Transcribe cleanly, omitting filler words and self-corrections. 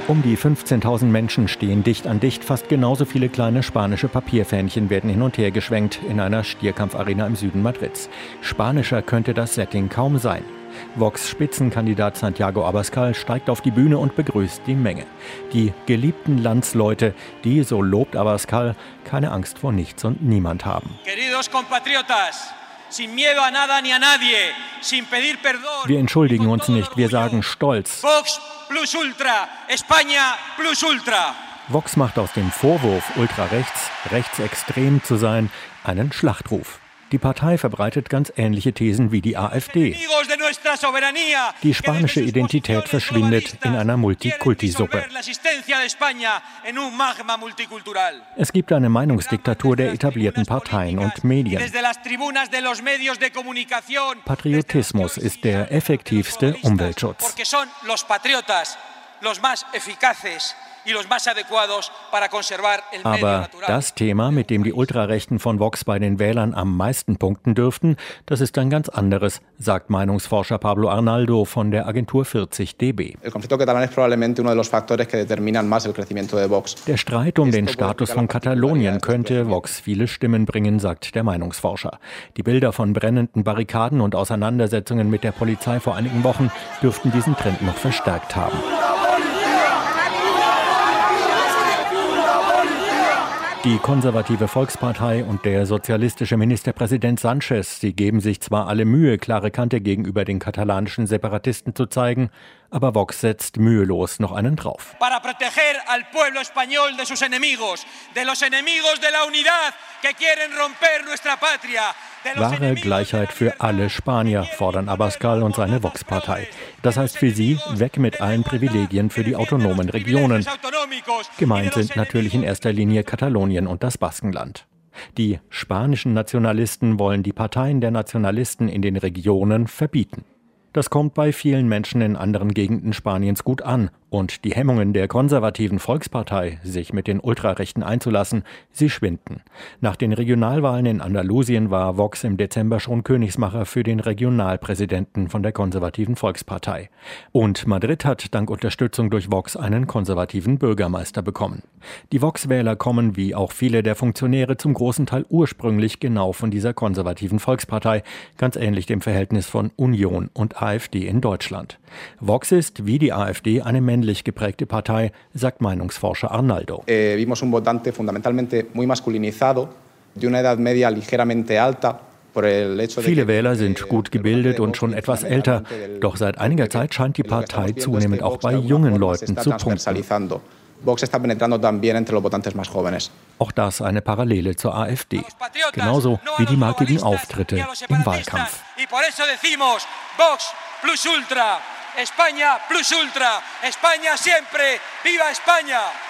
Um die 15.000 Menschen stehen dicht an dicht. Fast genauso viele kleine spanische Papierfähnchen werden hin und her geschwenkt in einer Stierkampfarena im Süden Madrids. Spanischer könnte das Setting kaum sein. Vox-Spitzenkandidat Santiago Abascal steigt auf die Bühne und begrüßt die Menge. Die geliebten Landsleute, die, so lobt Abascal, keine Angst vor nichts und niemand haben. Wir entschuldigen uns nicht, wir sagen stolz. Vox plus ultra, España plus ultra. Vox macht aus dem Vorwurf, ultrarechts, rechtsextrem zu sein, einen Schlachtruf. Die Partei verbreitet ganz ähnliche Thesen wie die AfD. Die spanische Identität verschwindet in einer Multikulti-Suppe. Es gibt eine Meinungsdiktatur der etablierten Parteien und Medien. Patriotismus ist der effektivste Umweltschutz. Aber das Thema, mit dem die Ultrarechten von Vox bei den Wählern am meisten punkten dürften, das ist ein ganz anderes, sagt Meinungsforscher Pablo Arnaldo von der Agentur 40dB. Der Streit um den Status von Katalonien könnte Vox viele Stimmen bringen, sagt der Meinungsforscher. Die Bilder von brennenden Barrikaden und Auseinandersetzungen mit der Polizei vor einigen Wochen dürften diesen Trend noch verstärkt haben. Die konservative Volkspartei und der sozialistische Ministerpräsident Sánchez, sie geben sich zwar alle Mühe, klare Kante gegenüber den katalanischen Separatisten zu zeigen, aber Vox setzt mühelos noch einen drauf. Para proteger al pueblo español de sus enemigos, de los enemigos de la unidad que quieren romper nuestra patria. Wahre Gleichheit für alle Spanier, fordern Abascal und seine Vox-Partei. Das heißt für sie, weg mit allen Privilegien für die autonomen Regionen. Gemeint sind natürlich in erster Linie Katalonien und das Baskenland. Die spanischen Nationalisten wollen die Parteien der Nationalisten in den Regionen verbieten. Das kommt bei vielen Menschen in anderen Gegenden Spaniens gut an. Und die Hemmungen der konservativen Volkspartei, sich mit den Ultrarechten einzulassen, sie schwinden. Nach den Regionalwahlen in Andalusien war Vox im Dezember schon Königsmacher für den Regionalpräsidenten von der konservativen Volkspartei. Und Madrid hat dank Unterstützung durch Vox einen konservativen Bürgermeister bekommen. Die Vox-Wähler kommen, wie auch viele der Funktionäre, zum großen Teil ursprünglich genau von dieser konservativen Volkspartei, ganz ähnlich dem Verhältnis von Union und AfD in Deutschland. Vox ist, wie die AfD, eine männlich geprägte Partei, sagt Meinungsforscher Arnaldo. Vimos un votante fundamentalmente muy masculinizado, de una edad media ligeramente alta. Viele Wähler sind gut gebildet und schon etwas älter, doch seit einiger Zeit scheint die Partei zunehmend auch bei jungen Leuten zu punkten. Auch das eine Parallele zur AfD, genauso wie die markigen Auftritte im Wahlkampf. España plus ultra, España siempre, viva España.